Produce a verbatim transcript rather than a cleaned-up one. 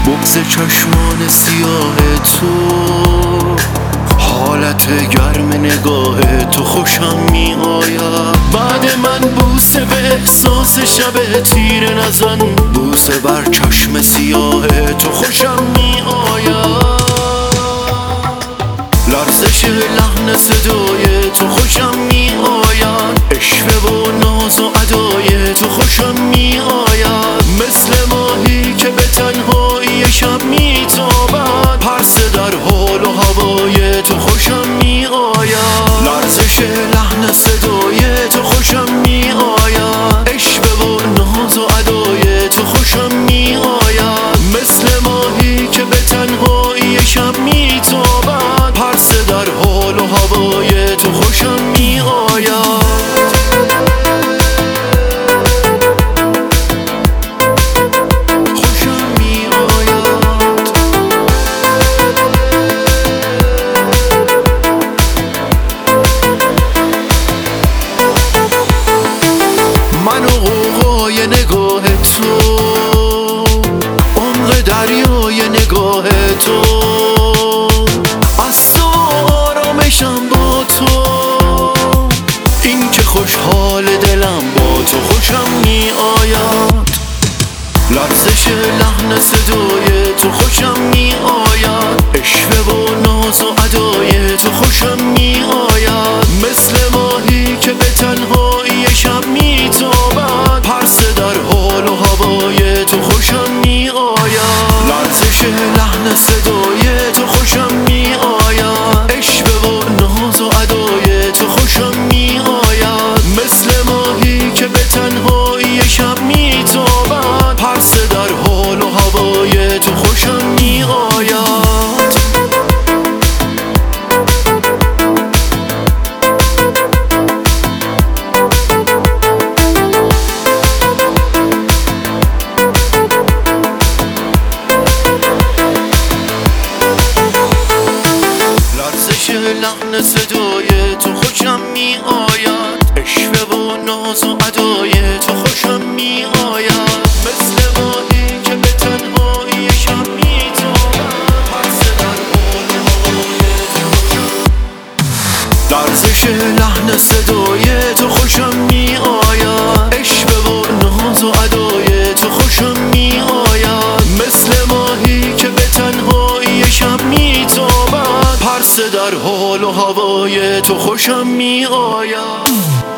بغض چشمان سیاه تو، حالت گرم نگاه تو خوشم می آید. بعد من بوسه به احساس شب تیره نزن، بوسه بر چشم سیاه تو خوشم می آید. لرزش لحن صدای تو خوشم می آید، اشوه و ناز و ادای تو خوشم می آید. مثل ماهی که به تنهایی شب می تابد، پرسه در حال و هوای تو خوشم می آید. لرزش لحن صدای تو خوشم می آید، اشوه و ناز و ادای تو خوشم می آید. مثل ماهی که به تنهایی شب می تابد، پرسه در حال و هوای تو خوشم می آید. من و غوغای نگاه تو، عمق دریای نگاه تو، از تو آرامشم با تو. این که خوشحال دلم با تو خوشم می آید. لرزش لحن صدای تو خوشم می آید، اشوه و ناز و ادای تو خوشم می آید. مثل ماهی که به تنهایی شب می تابد، پرسه در حال و هوای تو خوشم می آید. لرزش لحن صدای تو خوشم می آید، اشوه و ناز و ادای تو خوشم می آید. مثل ماهی که به تنهایی شب می تابد، پرسه در حال و هوای تو خوشم می آید. لرزش لحن صدای تو خوشم می آید، اشوه و ناز و ادای تو خوشم می آید. مثل ماهی که به تنهایی شب می تابد، پرسه در حال و هوای تو خوشم. لرزش لحن صدای تو خوشم می آید، اشوه و ناز و ادای تو خوشم می آید. مثل ماهی که به تنهایی شب می تابد، پرسه در حال و هوای تو خوشم می آید.